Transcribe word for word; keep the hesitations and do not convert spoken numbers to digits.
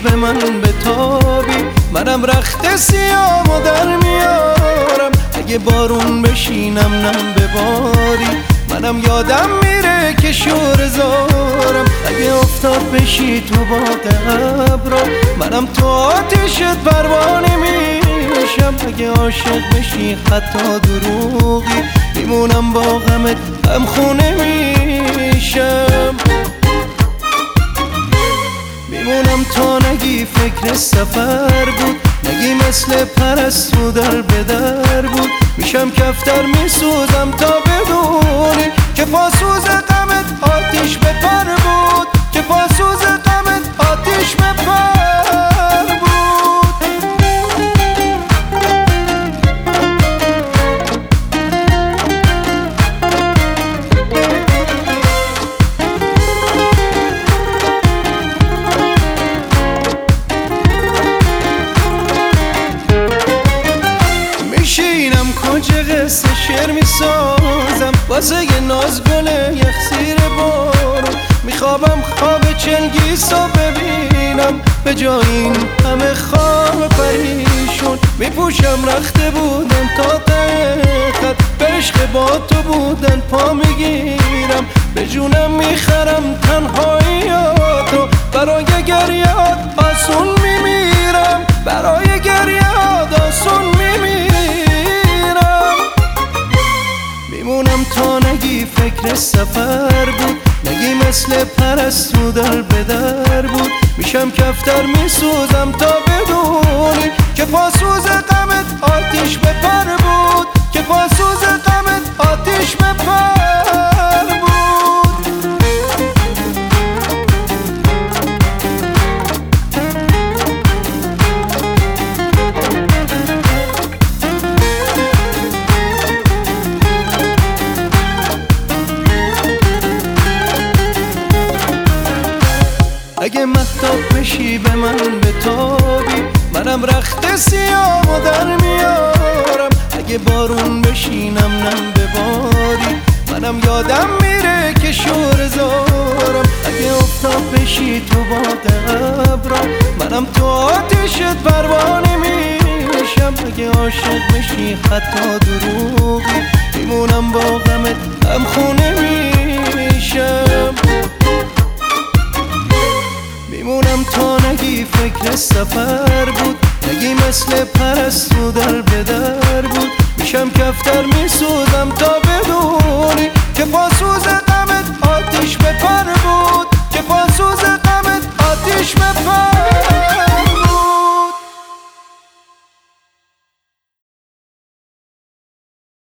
به من بتابی، منم رخت سیامو در میارم. اگه بارون بشینم نم بباری، منم یادم میره که شور زارم. اگه افتاد بشی تو باغ ابرا، منم تو آتیشت پروانه میشم. اگه عاشق بشی حتی دروغی، میمونم با غمت هم خونه میشم. میمونم تا نگی فکر سفر بود، نگی مثل پرستو در بدر بود. میشم کفتر میسوزم تا بدونی که پاسوز غمت آتیش به پر بود، که پاسوز غمت آتیش به پر بود. میشینم کجا قصه شعر میسازم، واسه یه نازگل یخ زیر بارون. میخوابم خواب چنگیسو ببینم، به جای این همه خواب پریشون. میپوشم رخته بودن تا ته خط، به عشق با تو بودن پا میگیرم. به جونم میخرم تنهاییاتو، برای گریات آسون میمیرم، برای گریات آسون میمیرم. میمونم تا نگی فکر سفر بود، نگی مثل پرستو در بدر بود. میشم کفتر میسوزم تا بدونی که پاسوز غمت آتیش به پر بود، که پاسوز غمت آتیش به پر بود. اگه مهتاب بشی به من بتابی، منم رخت سیامو در میارم. اگه بارون بشینم نم بباری، منم یادم میره که شور زارم. اگه افتاد بشی تو باغ ابرا، منم تو آتیشت پروانه میشم. اگه عاشق بشی حتی دروغی، میمونم با غمت هم خونه میشم. میمونم تا نگی فکر سفر بود، نگی مثل پرستو در بدر